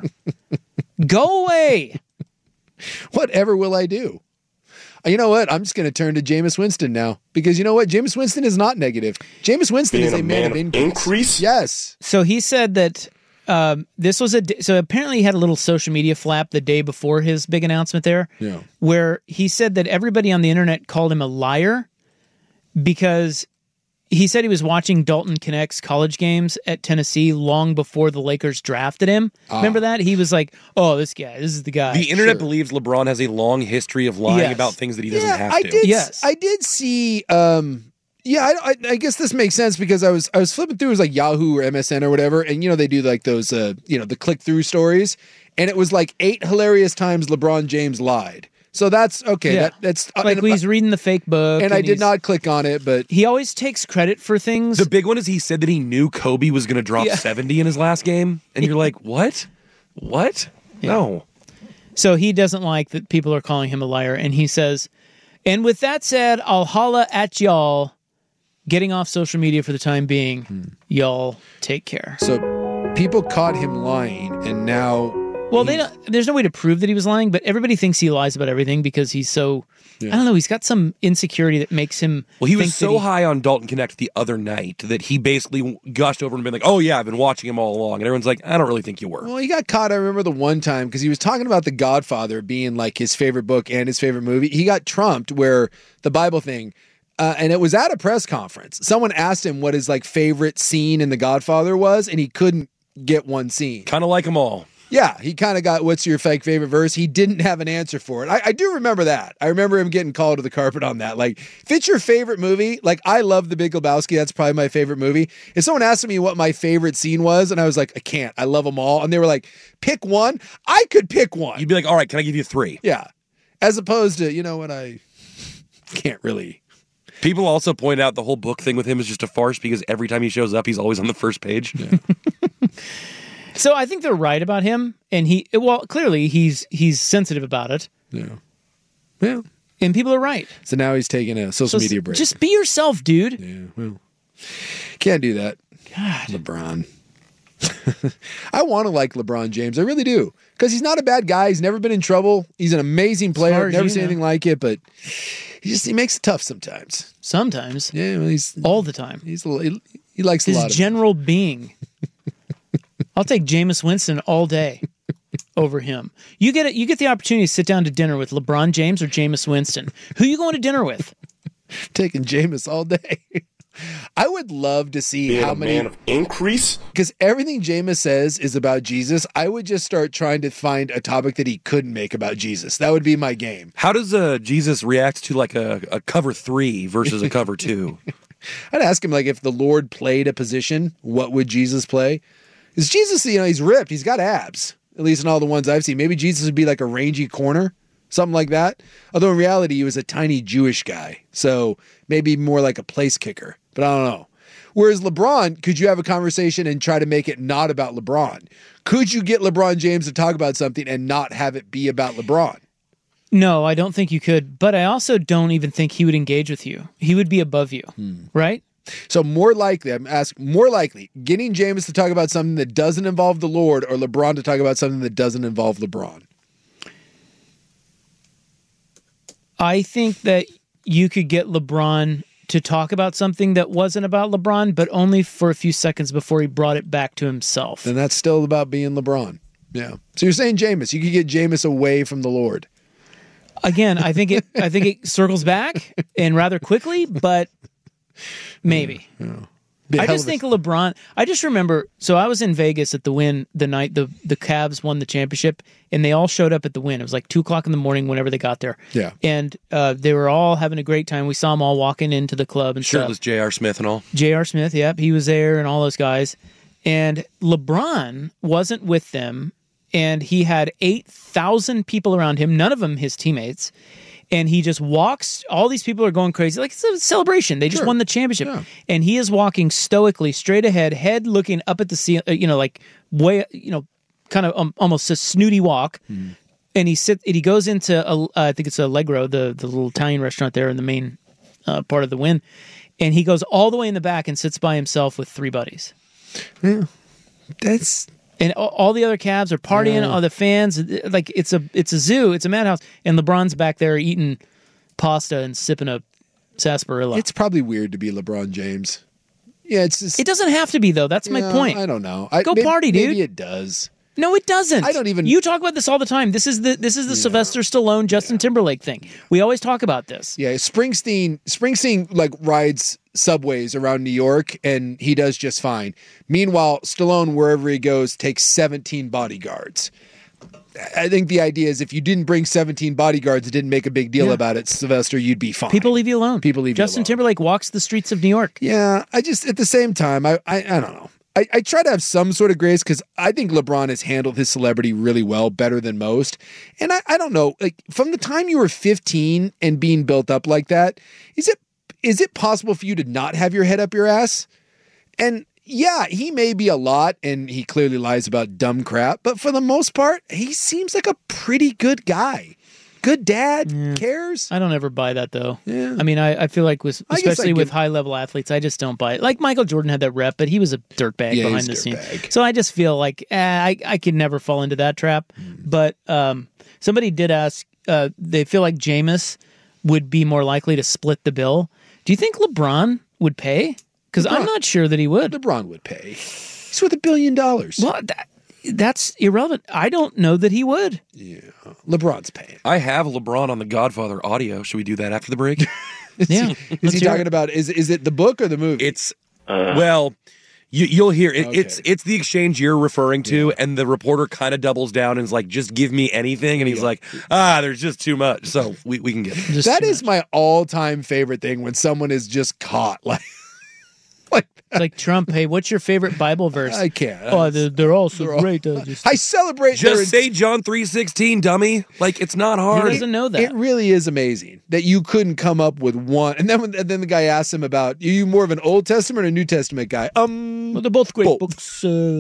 Go away. Whatever will I do? Uh, You know what? I'm just going to turn to Jameis Winston now because you know what? Jameis Winston is not negative. Jameis Winston Being is a, a man, man of of increase. increase? Yes. So he said that um, this was a d- so apparently he had a little social media flap the day before his big announcement there, Yeah. where he said that everybody on the internet called him a liar because he said he was watching Dalton Connect's college games at Tennessee long before the Lakers drafted him. Ah. Remember that? He was like, "Oh, this guy, this is the guy." The internet believes LeBron has a long history of lying Yes. about things that he doesn't have I to. did. I did see. Um, yeah, I, I, I guess this makes sense because I was I was flipping through it was like Yahoo or M S N or whatever, and you know they do like those uh, you know the click through stories, and it was like eight hilarious times LeBron James lied. So that's okay. Yeah. That, that's uh, like and, he's reading the fake book, and I did he's- not click on it, but He always takes credit for things. The big one is he said that he knew Kobe was going to drop Yeah. seventy in his last game, and you're like, what? What? No. So he doesn't like that people are calling him a liar, and he says, "And with that said, I'll holla at y'all. Getting off social media for the time being. Hmm. Y'all take care." So people caught him lying, and now Well, they don't, there's no way to prove that he was lying, but everybody thinks he lies about everything because he's so. Yeah. I don't know. He's got some insecurity that makes him. Well, he think was that so he- high on Dalton Connect the other night that he basically gushed over and been like, "Oh yeah, I've been watching him all along," and everyone's like, "I don't really think you were." Well, he got caught. I remember the one time because he was talking about The Godfather being like his favorite book and his favorite movie. He got trumped where the Bible thing, uh, and it was at a press conference. Someone asked him what his like favorite scene in The Godfather was, and he couldn't get one scene. Kind of like them all. Yeah, he kind of got what's your fake favorite verse. He didn't have an answer for it. I, I do remember that. I remember him getting called to the carpet on that. Like, if it's your favorite movie, like I love The Big Lebowski. That's probably my favorite movie. If someone asked me what my favorite scene was, and I was like, I can't. I love them all. And they were like, pick one. I could pick one. You'd be like, "All right, can I give you three?" Yeah. As opposed to, you know what, I can't really. People also point out the whole book thing with him is just a farce because every time he shows up, he's always on the first page. So I think they're right about him, and he. Well, clearly he's he's sensitive about it. Yeah. Yeah. And people are right. So now he's taking a social So media break. Just be yourself, dude. Yeah, well, can't do that. God. LeBron. I want to like LeBron James. I really do. Because he's not a bad guy. He's never been in trouble. He's an amazing far player. as Never you seen know. anything like it, but he just he makes it tough sometimes. Sometimes. Yeah, well, he's all the time. He's a, he, he likes His a lot of general being. I'll take Jameis Winston all day over him. You get it. You get the opportunity to sit down to dinner with LeBron James or Jameis Winston. Who are you going to dinner with? Taking Jameis all day. I would love to see Being how a many man of increase. because everything Jameis says is about Jesus. I would just start trying to find a topic that he couldn't make about Jesus. That would be my game. How does uh, Jesus react to like a, a cover three versus a cover two? I'd ask him like if the Lord played a position, what would Jesus play? Is Jesus, you know, he's ripped, he's got abs, at least in all the ones I've seen. Maybe Jesus would be like a rangy corner, something like that. Although in reality, he was a tiny Jewish guy, so maybe more like a place kicker. But I don't know. Whereas LeBron, could you have a conversation and try to make it not about LeBron? Could you get LeBron James to talk about something and not have it be about LeBron? No, I don't think you could. But I also don't even think he would engage with you. He would be above you, right? So more likely, I'm asking, more likely, getting James to talk about something that doesn't involve the Lord or LeBron to talk about something that doesn't involve LeBron. I think that you could get LeBron to talk about something that wasn't about LeBron, but only for a few seconds before he brought it back to himself. And that's still about being LeBron. Yeah. So you're saying Jameis, you could get Jameis away from the Lord. Again, I think it I think it circles back and rather quickly, but maybe. Yeah. I just think LeBron, I just remember, so I was in Vegas at the win the night the, the Cavs won the championship, and they all showed up at the win. It was like two o'clock in the morning whenever they got there. Yeah. And uh, they were all having a great time. We saw them all walking into the club and Shirtless stuff. J R. Smith and all. J R. Smith, yep, he was there and all those guys. And LeBron wasn't with them, and he had eight thousand people around him, none of them his teammates. And he just walks, all these people are going crazy. Like, it's a celebration. They just Sure. won the championship. Yeah. And he is walking stoically straight ahead, head looking up at the ceiling, you know, like way, you know, kind of um, almost a snooty walk. Hmm. And he sits, and he goes into, a, uh, I think it's Allegro, the, the little Italian restaurant there in the main uh, part of the Wynn. And he goes all the way in the back and sits by himself with three buddies. Yeah. That's... And all, all the other Cavs are partying, Yeah. all the fans, like it's a it's a zoo, it's a madhouse, and LeBron's back there eating pasta and sipping a sarsaparilla. It's probably weird to be LeBron James. Yeah, it's just, It doesn't have to be though. That's my Yeah, point. I don't know. I, Go maybe, party, dude. Maybe it does. No, it doesn't. I don't even- You talk about this all the time. This is the this is the Sylvester Stallone, Justin Timberlake thing. We always talk about this. Yeah, Springsteen Springsteen like rides subways around New York and he does just fine. Meanwhile, Stallone, wherever he goes, takes seventeen bodyguards. I think the idea is if you didn't bring seventeen bodyguards and didn't make a big deal Yeah. about it, Sylvester, you'd be fine. People leave you alone. People leave Justin you alone. Timberlake walks the streets of New York. Yeah, I just at the same time, I I, I don't know. I, I try to have some sort of grace because I think LeBron has handled his celebrity really well, better than most. And I, I don't know, like from the time you were fifteen and being built up like that, is it is it possible for you to not have your head up your ass? And yeah, he may be a lot and he clearly lies about dumb crap, but for the most part, he seems like a pretty good guy. Good dad, cares. I don't ever buy that though. Yeah. I mean, I, I feel like with I guess I especially with give- high level athletes, I just don't buy it. Like Michael Jordan had that rep, but he was a dirtbag Yeah, behind he's a the scenes. dirtbag. So I just feel like eh, I I could never fall into that trap. But um, somebody did ask. Uh, they feel like Jameis would be more likely to split the bill. Do you think LeBron would pay? Because I'm LeBron- not sure that he would. LeBron would pay. He's worth a billion dollars. Well, that, that's irrelevant. I don't know that he would. Yeah, LeBron's paying. I have LeBron on the Godfather audio. Should we do that after the break? Yeah. Is he talking about is is it the book or the movie? It's well, you, you'll hear it, Okay. it's it's the exchange you're referring to, and the reporter kind of doubles down and is like, "Just give me anything," and he's like, "Ah, there's just too much." So we, we can get it. Just That too is my all-time favorite thing when someone is just caught like like It's like Trump. Hey, what's your favorite Bible verse? I can't. Oh, they're, they're all so They're all- great. Uh, just, I celebrate their Just say John three sixteen, dummy. Like it's not he hard. doesn't know that. It really is amazing that you couldn't come up with one. And then when, and then the guy asked him about, are you more of an Old Testament or New Testament guy? Um, Well, they're both great both. books. Uh,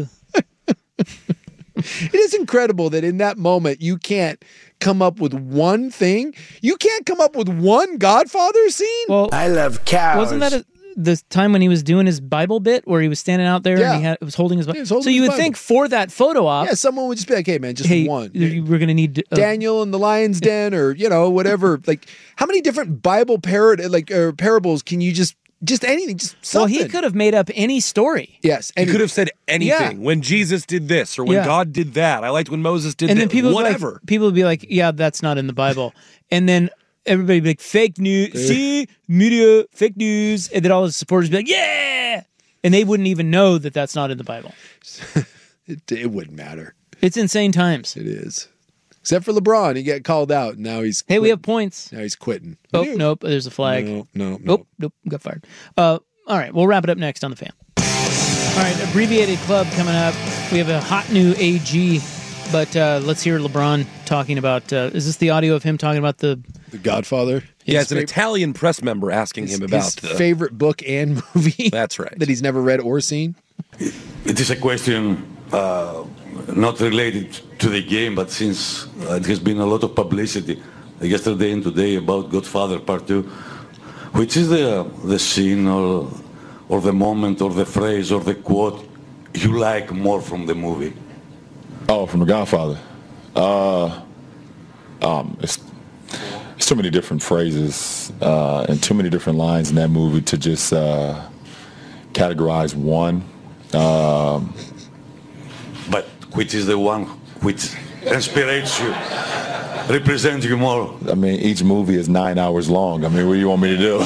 It is incredible that in that moment you can't come up with one thing. You can't come up with one Godfather scene. well, I love cows. wasn't that a, the time when he was doing his Bible bit where he was standing out there Yeah. and he had, was holding his Bible? he was holding So you his would Bible. think for that photo op, yeah, someone would just be like, hey man, just hey, one. you- we're going to need uh, Daniel in the lion's den, or you know, whatever. Like, how many different Bible parrot like or parables can you just just anything, just Well, something? he could have made up any story. Yes, You and could have said anything Yeah. when Jesus did this or when Yeah. God did that. I liked when Moses did And that. then people would be Whatever. like, people would be like, yeah, that's not in the Bible. And then everybody would be like, fake news, see, media, fake news. And then all the supporters would be like, yeah. And they wouldn't even know that that's not in the Bible. it, it wouldn't matter. It's insane times. It is, except for LeBron. He got called out. And now he's Hey, we quitting. have points. now he's quitting. Oh, nope, there's a flag. No, no, no. Nope, nope, got fired. Uh, all right, we'll wrap it up next on The Fan. All right, abbreviated club coming up. We have a hot new A G, but uh, let's hear LeBron talking about. Uh, is this the audio of him talking about the The Godfather. Yeah, His it's an fav- Italian press member asking his, him about his the. favorite book and movie. That's right. that he's never read or seen. It is a question uh, not related to the game, but since uh, it has been a lot of publicity yesterday and today about Godfather Part Two, which is the the scene or or the moment or the phrase or the quote you like more from the movie? Oh, from The Godfather. Uh, um, it's, it's too many different phrases uh, and too many different lines in that movie to just uh, categorize one. Um, but which is the one which inspires you, represents you more? I mean, each movie is nine hours long. I mean, what do you want me to do?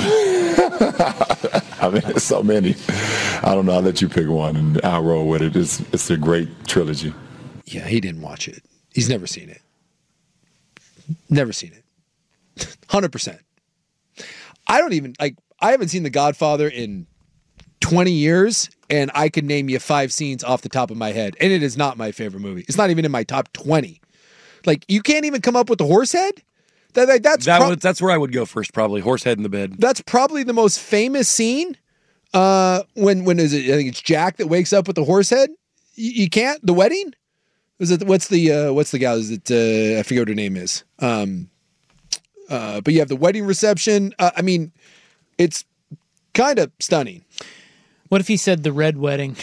I mean, there's so many. I don't know. I'll let you pick one, and I'll roll with it. It's, it's a great trilogy. Yeah, he didn't watch it. He's never seen it. Never seen it. one hundred percent. I don't even, like, I haven't seen The Godfather in twenty years, and I could name you five scenes off the top of my head, and it is not my favorite movie. It's not even in my top twenty. Like, you can't even come up with the horse head? That, that, that's, that pro- was, that's where I would go first, probably. Horse head in the bed. That's probably the most famous scene. Uh, when, when is it? I think it's Jack that wakes up with the horse head. You, you can't? The wedding? Is it, what's the, uh, what's the gal? Is it, uh, I forget what her name is. Um, uh, but you have the wedding reception. Uh, I mean, it's kind of stunning. What if he said the red wedding?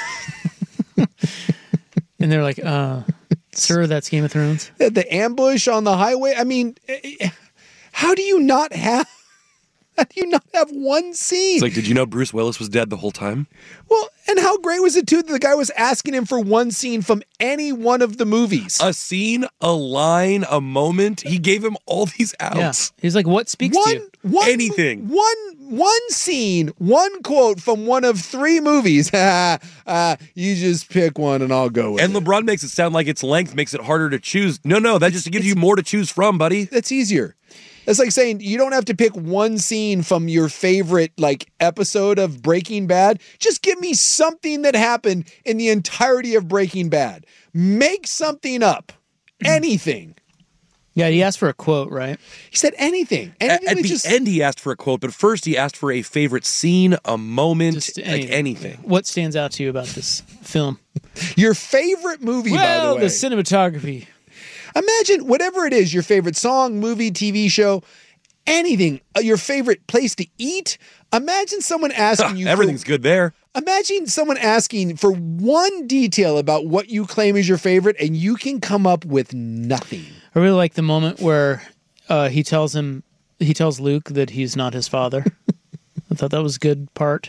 And they're like, uh, sir, that's Game of Thrones. The ambush on the highway. I mean, how do you not have, how do you not have one scene? It's like, did you know Bruce Willis was dead the whole time? Well, and how great was it too that the guy was asking him for one scene from any one of the movies? A scene, a line, a moment. He gave him all these outs. Yeah. He's like, what speaks one, to you? One, Anything. One one scene, one quote from one of three movies. uh, you just pick one and I'll go with and it. And LeBron makes it sound like its length makes it harder to choose. No, no, that just gives you more to choose from, buddy. That's easier. It's like saying you don't have to pick one scene from your favorite like episode of Breaking Bad. Just give me something that happened in the entirety of Breaking Bad. Make something up. Anything. Yeah, he asked for a quote, right? He said anything. anything At, at the just... end, he asked for a quote, but first he asked for a favorite scene, a moment, Just like anything. anything. What stands out to you about this film? Your favorite movie, well, by the way. the cinematography. Imagine whatever it is, your favorite song, movie, T V show, anything, uh, your favorite place to eat. Imagine someone asking you. Everything's for, good there. Imagine someone asking for one detail about what you claim is your favorite, and you can come up with nothing. I really like the moment where uh, he tells him, he tells Luke that he's not his father. I thought that was a good part.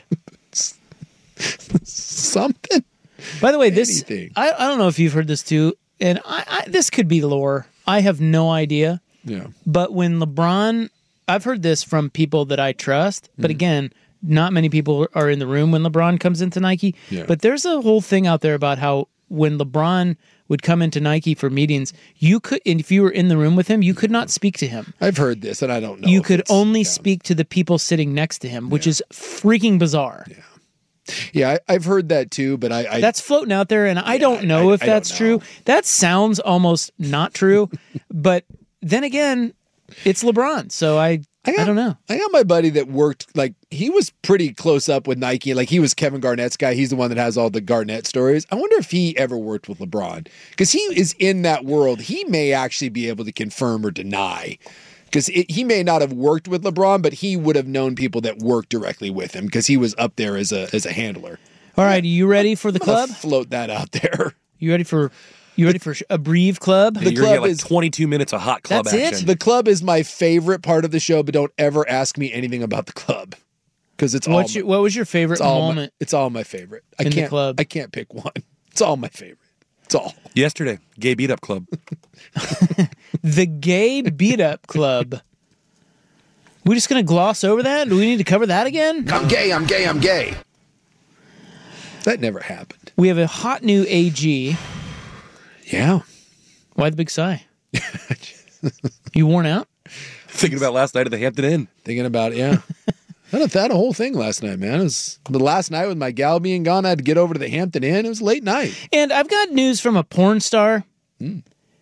Something. By the way, this Anything. I, I don't know if you've heard this too, and I, I this could be lore. I have no idea. Yeah. But when LeBron, I've heard this from people that I trust, but Mm. again, not many people are in the room when LeBron comes into Nike. Yeah. But there's a whole thing out there about how when LeBron would come into Nike for meetings, you could, and if you were in the room with him, you could not speak to him. I've heard this, and I don't know. You if could it's- only speak to the people sitting next to him, which is freaking bizarre. Yeah. Yeah, I, I've heard that too, but I, I that's floating out there, and I don't know I- if I don't that's know. true. That sounds almost not true, but then again, it's LeBron, so I I, got, don't know. I got my buddy that worked, like, he was pretty close up with Nike. Like, he was Kevin Garnett's guy. He's the one that has all the Garnett stories. I wonder if he ever worked with LeBron, because he is in that world. He may actually be able to confirm or deny, because he may not have worked with LeBron, but he would have known people that worked directly with him, because he was up there as a as a handler. All right, are you ready for the I'm gonna club? Float that out there. You ready for you ready for a Breve Club? Yeah, The you're gonna club get like is- twenty-two minutes of hot club That's it? action. The club is my favorite part of the show, but don't ever ask me anything about the club, because it's all What's my- your, what was your favorite It's all moment? My, it's all my favorite. I in the can't. club? I can't pick one. It's all my favorite. It's all. Yesterday, gay beat up club. The Gay Beat Up Club. We just gonna gloss over that? Do we need to cover that again? I'm gay, I'm gay, I'm gay. That never happened. We have a hot new A G. Yeah. Why the big sigh? You worn out? Thinking about last night at the Hampton Inn. Thinking about it, yeah. I had a, had a whole thing last night, man. It was the last night with my gal being gone. I had to get over to the Hampton Inn. It was a late night. And I've got news from a porn star. Mm.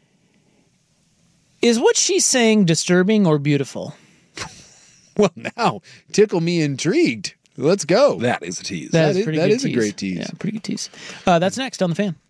Is what she's saying disturbing or beautiful? Well, now tickle me intrigued. Let's go. That is a tease. That is is- pretty that good is a tease. great tease. Yeah, pretty good tease. Uh, that's next on The Fan.